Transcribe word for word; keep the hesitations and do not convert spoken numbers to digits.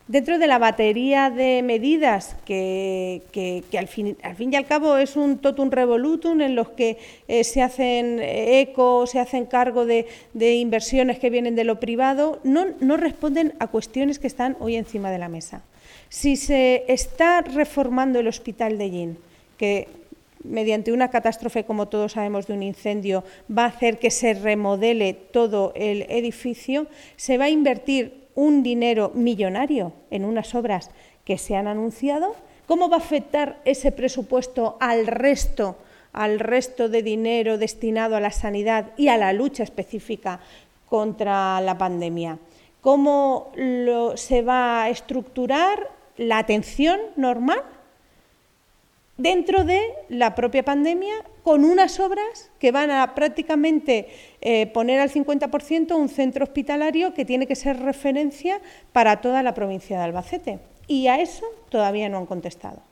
Dentro de la batería de medidas que, que, que al, fin, al fin y al cabo es un totum revolutum en los que eh, se hacen eco, se hacen cargo de, de inversiones que vienen de lo privado, no, no responden a cuestiones que están hoy encima de la mesa. Si se está reformando el Hospital de Llin, que mediante una catástrofe, como todos sabemos, de un incendio, va a hacer que se remodele todo el edificio, se va a invertir un dinero millonario en unas obras que se han anunciado. ¿Cómo va a afectar ese presupuesto al resto, al resto de dinero destinado a la sanidad y a la lucha específica contra la pandemia? ¿Cómo lo, se va a estructurar la atención normal dentro de la propia pandemia, con unas obras que van a prácticamente eh, poner al cincuenta por ciento un centro hospitalario que tiene que ser referencia para toda la provincia de Albacete? Y a eso todavía no han contestado.